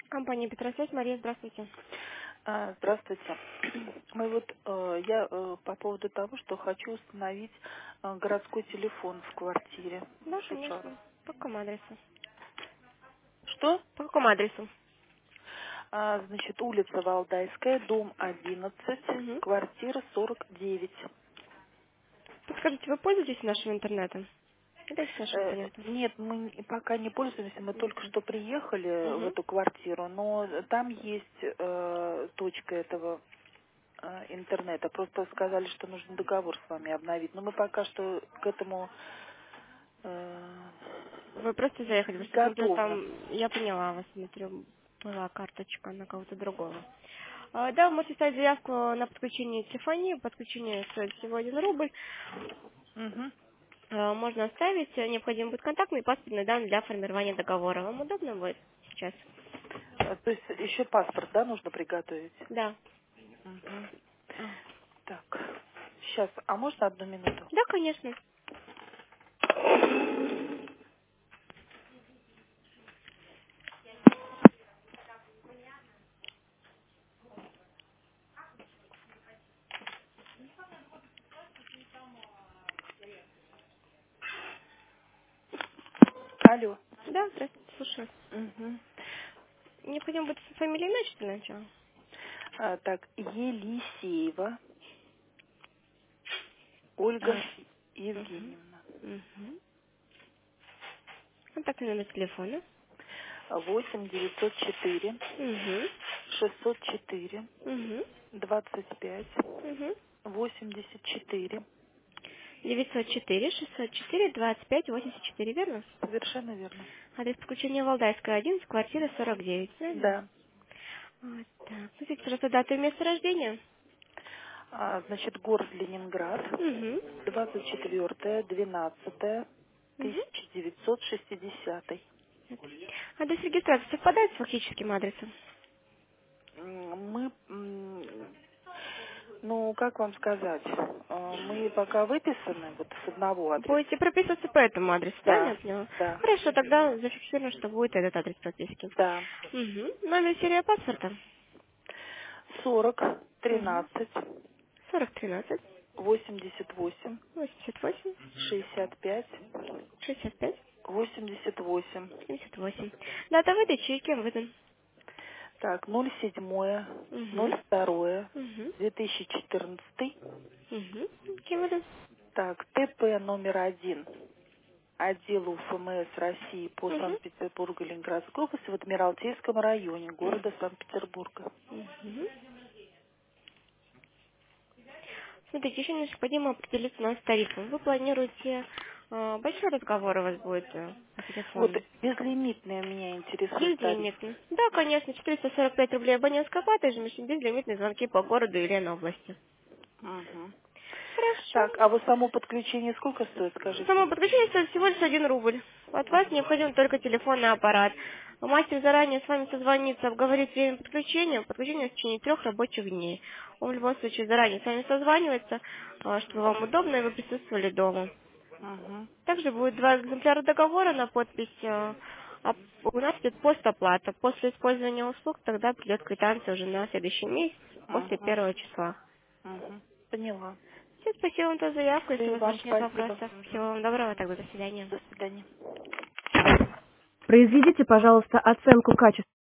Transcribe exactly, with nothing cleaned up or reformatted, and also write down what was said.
Компания Петросвязь. Мария, здравствуйте. А, Здравствуйте. Мы вот, э, я э, по поводу того, что хочу установить э, городской телефон в квартире Да, Шушаров. конечно. По какому адресу? Что? По какому адресу? А, значит, улица Валдайская, дом одиннадцать, Угу. квартира сорок девять. Подскажите, вы пользуетесь нашим интернетом? Или с нашим Э, абонентом? Нет, мы не- пока не пользуемся, мы только что приехали в Угу. эту квартиру, но там есть э, точка этого э, интернета. Просто сказали, что нужно договор с вами обновить. Но мы пока что к этому э, Вы просто заехали, не потому что смотрю, готовы. там, я поняла вас, смотрю, была карточка на кого-то другого. А, да, вы можете ставить заявку на подключение телефонии, подключение стоит всего один рубль. Мгм. А, можно оставить, э, необходим будет контактный и паспортные данные для формирования договора. Вам удобно будет сейчас? А, То есть еще паспорт, да, нужно приготовить? Да. Мгм. А, Так, сейчас, а можно одну минуту? да, конечно. Алло. Да, здравствуйте, слушаю. Мгм. Необходимо будет фамилия и имя чуть для начала. А, так, Елисеева Ольга А, угу, Евгеньевна. угу. Контактный номер телефона. Восемь девятьсот четыре Угу, шестьсот четыре угу, двадцать пять угу. восемьдесят четыре. девятьсот четыре шестьсот четыре двадцать пять восемьдесят четыре, верно? Совершенно верно. Адрес подключения Валдайская, один, квартира сорок девять, правильно? Да. Вот так. Назовите, пожалуйста, дату и место рождения. А, значит, город Ленинград, Угу, двадцать четвёртое двенадцатое угу. тысяча девятьсот шестидесятый. Адрес регистрации совпадает с фактическим адресом? М, Мы, м, ну, как вам сказать, э, мы пока выписаны вот с одного Будете адреса. прописываться по этому адресу, правильно я Да, поняла? да, Хорошо, тогда зафиксируем, что будет этот адрес прописки. да. Угу. Номер серия паспорта. Сорок Угу. тринадцать сорок тринадцать восемьдесят восемь восемьдесят восемь шестьдесят пять шестьдесят пять восемьдесят восемь. семьдесят восемь. Дата выдачи и кем выдан? Так, ноль седьмое Угу. ноль второе Угу. две тысячи четырнадцатый. Угу. Кем выдан? Так, ТП номер один. Отделу ФМС России по Угу. Санкт-Петербургу и Ленинградской области в Адмиралтейском районе города Угу. Санкт-Петербурга. Угу. Смотрите, еще необходимо определиться у нас с тарифом. Вы планируете э, большой разговор у вас будет э, по Вот телефону? безлимитный меня интересует тариф. Безлимитно. Да, конечно, четыреста сорок пять рублей абонентская плата, ежемесячно безлимитные звонки по городу и Ленобласти. Мгм. Хорошо. Так, а вот само подключение сколько стоит, скажите? Само подключение стоит всего лишь один рубль. От вас Мгм. необходим только телефонный аппарат. Мастер заранее с вами созвонится, обговорит время подключения, подключение в течение трех рабочих дней. Он в любом случае заранее с вами созванивается, а, чтобы вам удобно и вы присутствовали дома. Мгм. Также будет два экземпляра договора на подпись. э, а У нас идет постоплата. После использования услуг тогда придет квитанция уже на следующий месяц, после Мгм. первого числа. Мгм. Поняла. Все, спасибо вам за заявку. Если у И вас вам больше нет спасибо. вопросов, Мгм. всего вам доброго, тогда до свидания. До свидания. Произведите, пожалуйста, оценку качества.